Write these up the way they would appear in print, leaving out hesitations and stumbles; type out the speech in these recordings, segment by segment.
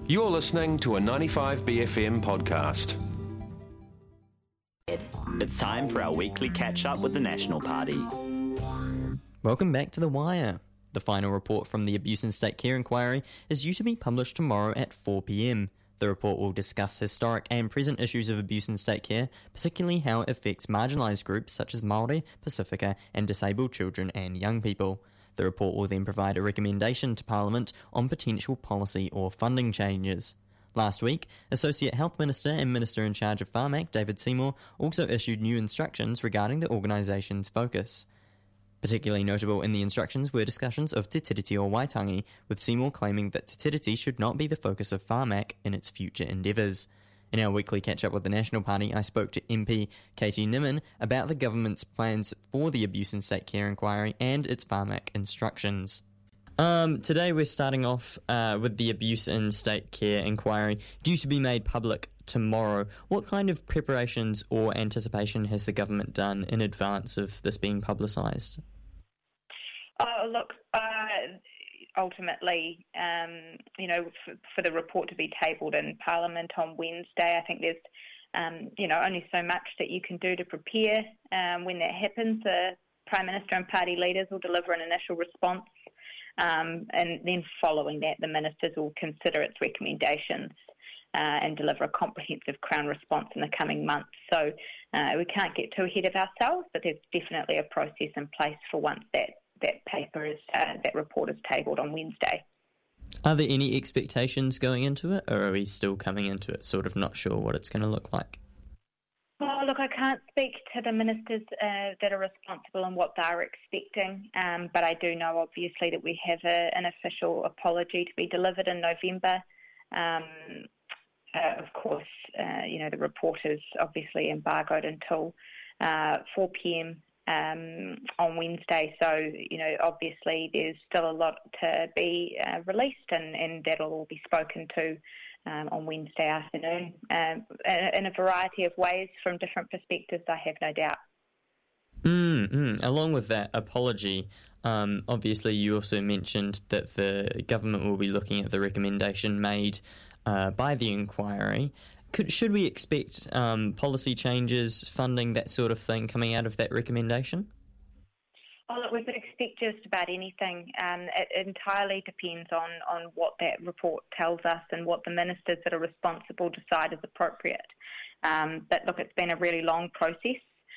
You're listening to a 95BFM podcast. It's time for our weekly catch-up with the National Party. Welcome back to The Wire. The final report from the Abuse and State Care Inquiry is due to be published tomorrow at 4pm. The report will discuss historic and present issues of abuse in state care, particularly how it affects marginalised groups such as Māori, Pacifica and disabled children and young people. The report will then provide a recommendation to Parliament on potential policy or funding changes. Last week, Associate Health Minister and Minister in charge of Pharmac, David Seymour, also issued new instructions regarding the organisation's focus. Particularly notable in the instructions were discussions of Te Tiriti o Waitangi, with Seymour claiming that Te Tiriti should not be the focus of Pharmac in its future endeavours. In our weekly catch-up with the National Party, I spoke to MP Katie Niman about the government's plans for the Abuse and State Care Inquiry and its Pharmac instructions. Today we're starting off with the Abuse and State Care Inquiry, due to be made public tomorrow. What kind of preparations or anticipation has the government done in advance of this being publicised? Ultimately, for the report to be tabled in Parliament on Wednesday, I think there's, only so much that you can do to prepare. When that happens, the Prime Minister and party leaders will deliver an initial response, and then following that, the ministers will consider its recommendations and deliver a comprehensive Crown response in the coming months. So we can't get too ahead of ourselves, but there's definitely a process in place for once that paper is, that report is tabled on Wednesday. Are there any expectations going into it, or are we still coming into it sort of not sure what it's going to look like? Oh, look, I can't speak to the ministers that are responsible and what they're expecting, but I do know obviously that we have an official apology to be delivered in November. Of course, the report is obviously embargoed until 4pm on Wednesday, so obviously there's still a lot to be released, and that'll all be spoken to on Wednesday afternoon in a variety of ways from different perspectives, I have no doubt. Along with that apology, obviously you also mentioned that the government will be looking at the recommendation made by the inquiry. Should we expect policy changes, funding, that sort of thing coming out of that recommendation? Oh, look, we could expect just about anything. It entirely depends on what that report tells us and what the ministers that are responsible decide is appropriate. But look, it's been a really long process.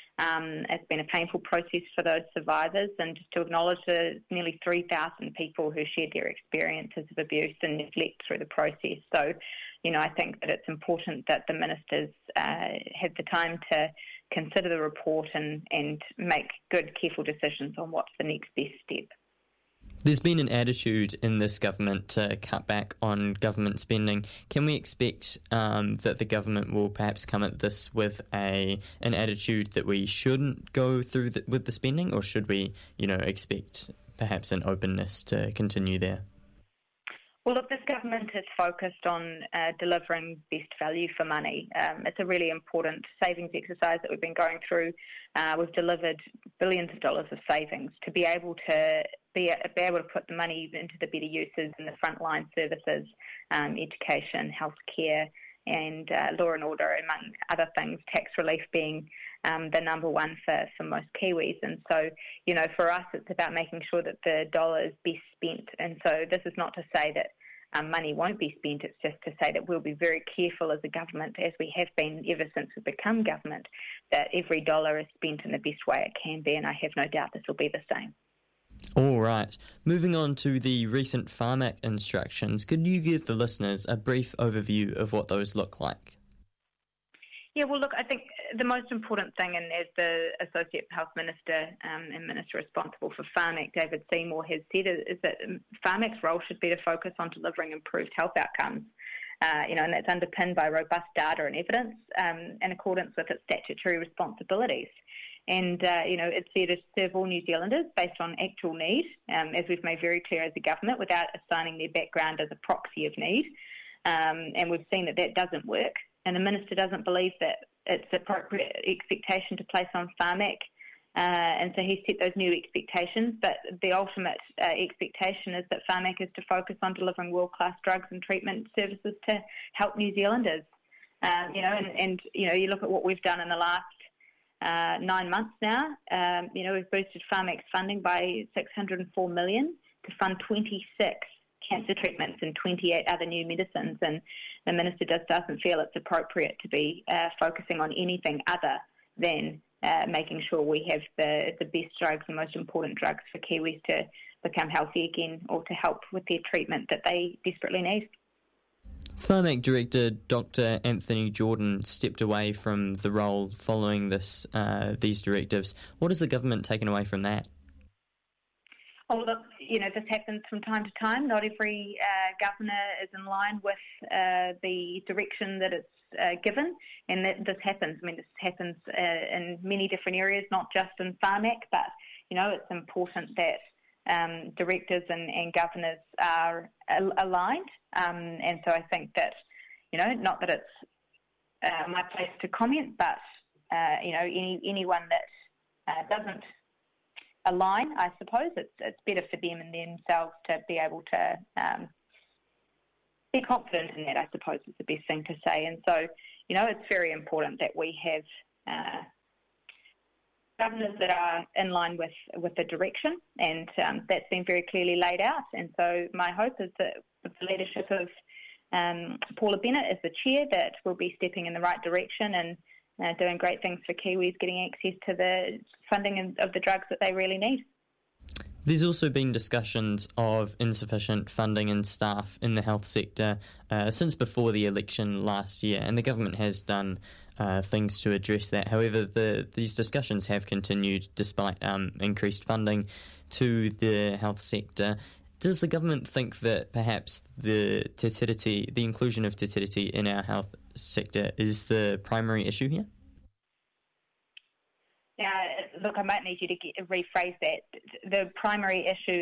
It's been a painful process for those survivors, and just to acknowledge the nearly 3,000 people who shared their experiences of abuse and neglect through the process. So, I think that it's important that the ministers have the time to consider the report and make good, careful decisions on what's the next best step. There's been an attitude in this government to cut back on government spending. Can we expect that the government will perhaps come at this with an attitude that we shouldn't go through with the spending, or should we, expect perhaps an openness to continue there? Well, look, this government is focused on delivering best value for money. It's a really important savings exercise that we've been going through. We've delivered billions of dollars of savings to be able to put the money into the better uses in the frontline services, education, healthcare, and law and order, among other things, tax relief being the number one for most Kiwis. And so, for us, it's about making sure that the dollar is best spent. And so this is not to say that money won't be spent, it's just to say that we'll be very careful as a government, as we have been ever since we've become government, that every dollar is spent in the best way it can be, and I have no doubt this will be the same. All right. Moving on to the recent Pharmac instructions, could you give the listeners a brief overview of what those look like? Yeah, well, look, I think the most important thing, and as the Associate Health Minister and Minister responsible for Pharmac, David Seymour, has said, is that Pharmac's role should be to focus on delivering improved health outcomes. And that's underpinned by robust data and evidence in accordance with its statutory responsibilities. And, it's there to serve all New Zealanders based on actual need, as we've made very clear as a government, without assigning their background as a proxy of need. And we've seen that doesn't work. And the Minister doesn't believe that it's appropriate expectation to place on Pharmac And so he set those new expectations, but the ultimate expectation is that Pharmac is to focus on delivering world-class drugs and treatment services to help New Zealanders. You look at what we've done in the last 9 months now. We've boosted Pharmac's funding by $604 million to fund 26 cancer treatments and 28 other new medicines, and the Minister just doesn't feel it's appropriate to be focusing on anything other than making sure we have the best drugs, the most important drugs for Kiwis to become healthy again or to help with their treatment that they desperately need. Pharmac Director Dr. Anthony Jordan stepped away from the role following these directives. What has the government taken away from that? Oh, look, this happens from time to time. Not every governor is in line with the direction that it's given, and this happens. This happens in many different areas, not just in Pharmac, but, it's important that directors and governors are aligned. And so I think that, not that it's my place to comment, but, anyone that doesn't align, I suppose it's better for them and themselves to be able to be confident in that, I suppose is the best thing to say. And so, it's very important that we have governors that are in line with the direction, and that's been very clearly laid out. And so my hope is that with the leadership of Paula Bennett as the chair, that we'll be stepping in the right direction and doing great things for Kiwis, getting access to the funding of the drugs that they really need. There's also been discussions of insufficient funding and staff in the health sector since before the election last year, and the government has done things to address that. However, these discussions have continued despite increased funding to the health sector. Does the government think that perhaps the inclusion of Te Tiriti in our health sector is the primary issue here? Yeah, look, I might need you to rephrase that. The primary issue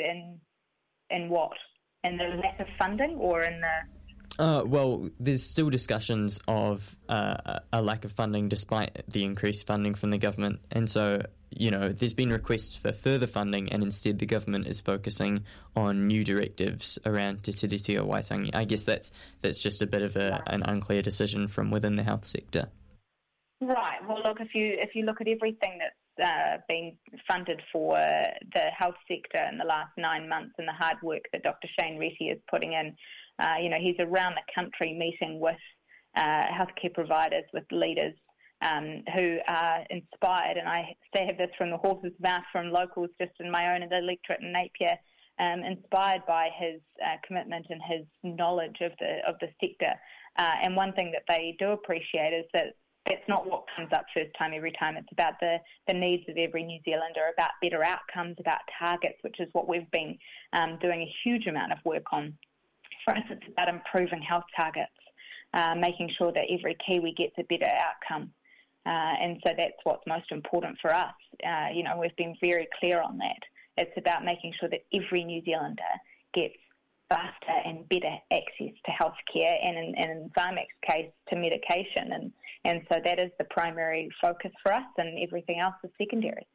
in what? In the lack of funding or in the... Well, there's still discussions of a lack of funding despite the increased funding from the government. And so, there's been requests for further funding, and instead the government is focusing on new directives around Te Tiriti o Waitangi. I guess that's just a bit of an unclear decision from within the health sector. Right. Well, look, if you look at everything that's been funded for the health sector in the last 9 months and the hard work that Dr. Shane Reti is putting in, he's around the country meeting with healthcare providers, with leaders who are inspired, and I have this from the horse's mouth from locals just in my own electorate in Napier, inspired by his commitment and his knowledge of the sector. And one thing that they do appreciate is that that's not what comes up first time every time. It's about the needs of every New Zealander, about better outcomes, about targets, which is what we've been doing a huge amount of work on. For us, it's about improving health targets, making sure that every Kiwi gets a better outcome. And so that's what's most important for us. We've been very clear on that. It's about making sure that every New Zealander gets faster and better access to healthcare and in Pharmac's case, to medication. And so that is the primary focus for us, and everything else is secondary.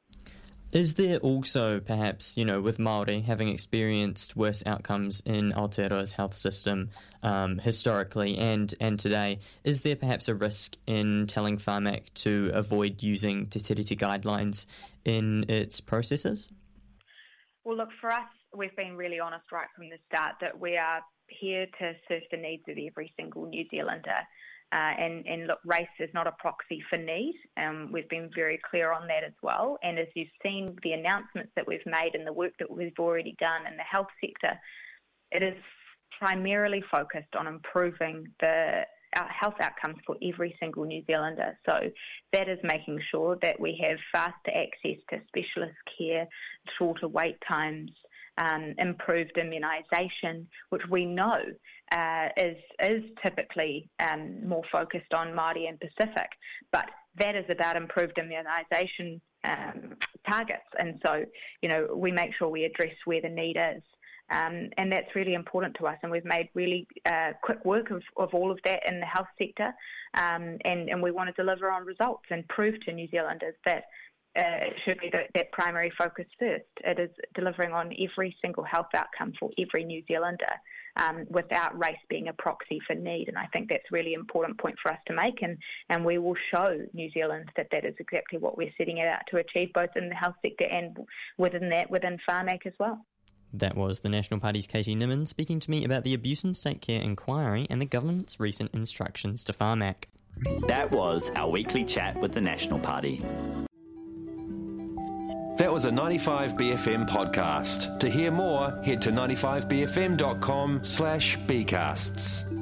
Is there also perhaps, with Māori having experienced worse outcomes in Aotearoa's health system historically and today, is there perhaps a risk in telling Pharmac to avoid using Te Tiriti guidelines in its processes? Well, look, for us, we've been really honest right from the start that we are here to serve the needs of every single New Zealander. And look, race is not a proxy for need. We've been very clear on that as well. And as you've seen the announcements that we've made and the work that we've already done in the health sector, it is primarily focused on improving the health outcomes for every single New Zealander. So that is making sure that we have faster access to specialist care, shorter wait times, improved immunisation, which we know is typically more focused on Māori and Pacific, but that is about improved immunisation targets. And so, we make sure we address where the need is. And that's really important to us. And we've made really quick work of all of that in the health sector. And we want to deliver on results and prove to New Zealanders that it should be that primary focus first. It is delivering on every single health outcome for every New Zealander without race being a proxy for need. And I think that's a really important point for us to make, and we will show New Zealand that is exactly what we're setting out to achieve, both in the health sector and within Whānau as well. That was the National Party's Katie Niman speaking to me about the Abuse and State Care Inquiry and the government's recent instructions to Whānau. That was our weekly chat with the National Party. That was a 95BFM podcast. To hear more, head to 95bfm.com/bcasts.